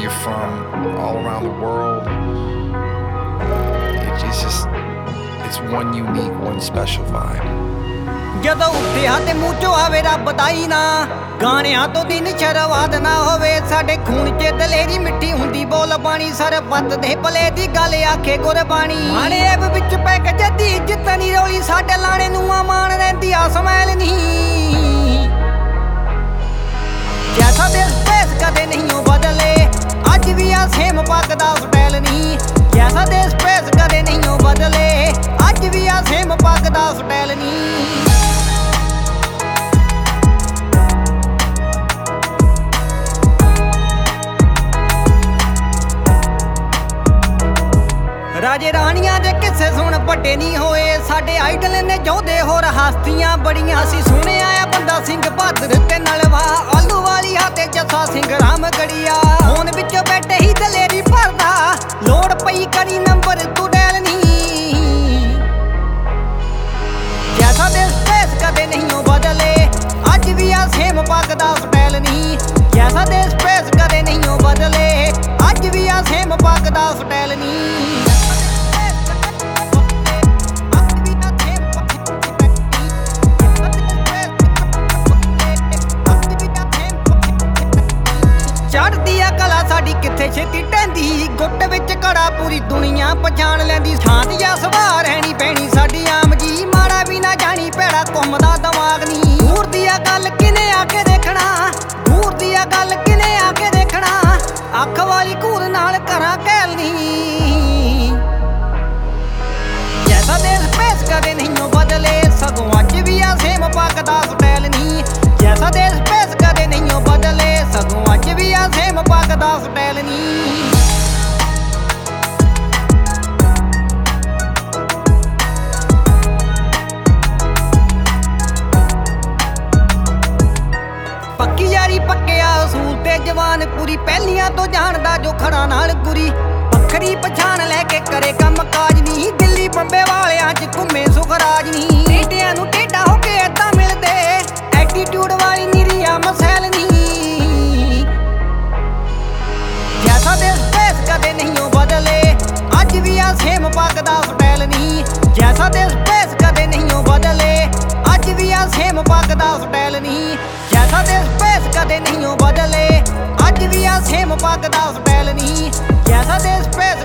you're from all around the world. It's one unique, one special vibe. ਜਦੋਂ ਉੱਠਿਆ ਤੇ ਮੂੰਹ ਚੋਂ ਆਵੇ ਰੱਬ ਦਾ ਹੀ ਨਾ, ਗਾਣਿਆਂ ਤੋਂ ਦਿਨ ਸ਼ੁਰੂਆਤ ਨਾ ਹੋਵੇ। ਸਾਡੇ ਖੂਨ 'ਚ ਦਲੇਰੀ ਮਿੱਠੀ ਹੁੰਦੀ ਬੋਲ ਬਾਣੀ, ਸਰਬੱਤ ਦੇ ਭਲੇ ਦੀ ਗੱਲ ਆਖੇ ਗੁਰਬਾਣੀ। ਮਾੜੇ ਐਬ ਵਿੱਚ ਪੈ ਕੇ ਜੱਦੀ ਇੱਜ਼ਤ ਨੀ ਰੋਲੀ, ਸਾਡੇ ਲਾਣੇ ਨੂੰ ਮਾਣ ਰਹਿੰਦੀ ਆ ਸਮੈਲ ਨਹੀਂ। ਜੈਸਾ ਦੇਸ਼ ਭੇਸ ਕਦੇ ਨਹੀਂ ਉਹ ਬਦਲੇ, ਅੱਜ ਵੀ ਆ ਸੇਮ ਪੱਕਦਾ ਸਟਾਈਲ ਨਹੀਂ। ਜੈਸਾ ਦੇਸ਼ ਭੇਸ ਕਦੇ ਨਹੀਂ ਉਹ ਬਦਲੇ, ਅੱਜ ਵੀ ਆ ਸੇਮ ਪੱਕਦਾ ਸਟਾਈਲ ਨਹੀਂ। ਰਾਜੇ ਰਾਣੀਆਂ ਦੇ ਕਿੱਸੇ ਸੁਣ ਵੱਡੇ ਨਹੀਂ ਹੋਏ, ਸਾਡੇ ਆਈਡਲ ਨੇ ਚਾਹੁੰਦੇ ਹੋਰ ਹਸਤੀਆਂ ਬੜੀਆਂ। ਅਸੀਂ ਸੁਣਿਆ ਆ ਬੰਦਾ ਸਿੰਘ ਬਹਾਦਰ ਤੇ ਨਲਵਾ, ਆਲੂ ਵਾਲੀਆ ਤੇ ਜੱਸਾ ਸਿੰਘ ਰਾਮਗੜੀਆ। ਫੋਨ ਵਿੱਚੋਂ ਬੈਠੇ ਹੀ ਦਲੇਰੀ ਭਰਦਾ, ਲੋੜ ਪਈ ਕਰੀ ਨੰਬਰ ਤੂੰ ਡੈਲ ਨਹੀਂ। ਜੈਸਾ ਦੇਸ਼ ਭੇਸ ਕਦੇ ਨਹੀਂ ਉਹ ਬਦਲੇ, ਅੱਜ ਵੀ ਆ ਸੇਮ ਪੱਕਦਾ ਸਟਾਈਲ ਨਹੀਂ। ਜੈਸਾ ਦੇਸ਼ ਭੇਸ ਕਦੇ ਨਹੀਂ ਉਹ ਬਦਲੇ, ਅੱਜ ਵੀ ਆ ਸੇਮ ਪੱਕਦਾ ਸਟਾਈਲ ਨਹੀਂ। ਚੜ੍ਹਦੀ ਆ ਕਲਾ ਸਾਡੀ ਕਿੱਥੇ ਛੇਤੀ ਟਹਿੰਦੀ, ਗੁੱਟ ਵਿੱਚ ਘੜਾ ਪੂਰੀ ਦੁਨੀਆ ਪਛਾਣ ਲੈਂਦੀ। ਸ਼ਾਂਤੀਆ ਸੁਭਾਅ ਰਹਿਣੀ ਪੈਣੀ ਸਾਡੀ ਆਮ ਜੀ, ਮਾੜਾ ਵੀ ਨਾ ਜਾਣੀ ਭੈੜਾ ਘੁੰਮਦਾ ਦਿਮਾਗ ਨਹੀਂ। ਦੂਰ ਦੀ ਆ ਗੱਲ ਕਿਨੇ ਆ ਕੇ ਦੇਖਣਾ, ਦੂਰ ਦੀ ਆ ਗੱਲ ਕਿਨੇ ਆ ਕੇ ਦੇਖਣਾ, ਅੱਖ ਵਾਲੀ ਘੂਰ ਨਾਲ ਕਰਾਂ ਕਹਿਲ ਨਹੀਂ। ਜੈਸਾ ਦੇਸ਼ ਭੇਸ ਕਦੇ ਨਹੀਂ ਉਹ ਬਦਲੇ, ਸਗੋਂ ਅੱਜ ਵੀ ਆ ਸੇਮ ਪੱਕਦਾ ਸਟਾਈਲ ਨਹੀਂ। ਜੈਸਾ ਦੇਸ਼ ਭੇਸ ਕਦੇ ਨਹੀਂ ਉਹ ਬਦਲੇ, ਸਗੋਂ ਅੱਜ ਵੀ ਆ ਸੇਮ ਪੱਕਦਾ ਸਟਾਈਲ ਨਹੀਂ। ਪੱਕੀ ਯਾਰੀ ਪੱਕਿਆ ਅਸੂਲ ਤੇ ਜਵਾਨ ਪੂਰੀ, ਪਹਿਲੀਆਂ ਤੋਂ ਜਾਣਦਾ ਜੋ ਖੜਾ ਨਾਲ ਗੁਰੀ। ਵੱਖਰੀ ਪਛਾਣ ਲੈ ਕੇ ਕਰੇ ਕੰਮ ਕਾਜ ਨਹੀਂ, ਦਿੱਲੀ ਬੰਬੇ ਵਾਲਿਆਂ 'ਚ ਘੁੰਮੇ ਸੁਖਰਾਜ ਨਹੀਂ। ਟੇਢਿਆਂ ਨੂੰ ਟੇਢਾ ਹੋ ਕੇ ਏਦਾਂ ਮਿਲਦੇ, ਐਟੀਟਿਊਡ ਵਾਲੀ ਨਿਰੀਆ ਮਸੈਲ ਨਹੀਂ। ਜੈਸਾ ਦੇਸ਼ ਭੇਸ ਕਦੇ ਨਹੀਂ ਉਹ ਬਦਲੇ, ਅੱਜ ਵੀ ਆ ਸੇਮ ਪੱਕਦਾ ਸਟਾਈਲ ਨਹੀਂ। ਜੈਸਾ ਦੇਸ਼ ਭੇਸ ਕਦੇ ਨਹੀਂ ਉਹ ਬਦਲੇ, ਅੱਜ ਵੀ ਆ ਸੇਮ ਪੱਕਦਾ ਸਟਾਈਲ ਨਹੀਂ। ਜੈਸਾ ਦੇਸ਼ ਭੇਸ ਕਦੇ ਨਹੀਂ ਉਹ ਬਦਲੇ, ਅੱਜ ਵੀ ਆ ਸੇਮ ਪੱਕਦਾ ਸਟਾਈਲ ਨਹੀਂ। ਜੈਸਾ ਦੇਸ਼ ਭੇਸ